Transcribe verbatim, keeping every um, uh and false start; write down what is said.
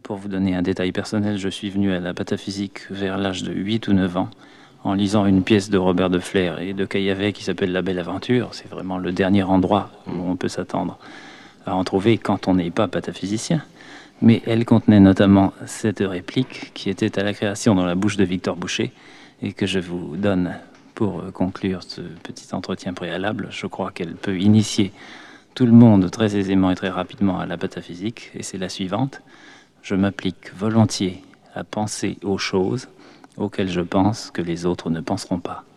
Pour vous donner un détail personnel, je suis venu à la pataphysique vers l'âge de huit ou neuf ans, en lisant une pièce de Robert de Flair et de Caillavet qui s'appelle La Belle Aventure. C'est vraiment le dernier endroit où on peut s'attendre à en trouver quand on n'est pas pataphysicien. Mais elle contenait notamment cette réplique qui était à la création dans la bouche de Victor Boucher et que je vous donne pour conclure ce petit entretien préalable. Je crois qu'elle peut initier tout le monde très aisément et très rapidement à la pataphysique, et c'est la suivante. Je m'applique volontiers à penser aux choses auxquelles je pense que les autres ne penseront pas.